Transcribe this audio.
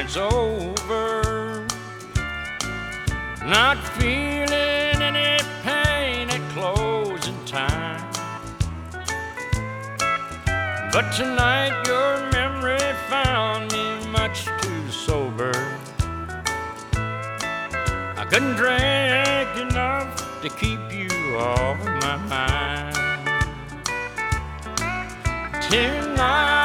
it's over. Not feeling any pain at closing time. But tonight your memory found me much too sober. I couldn't drink enough to keep you off my mind. Tonight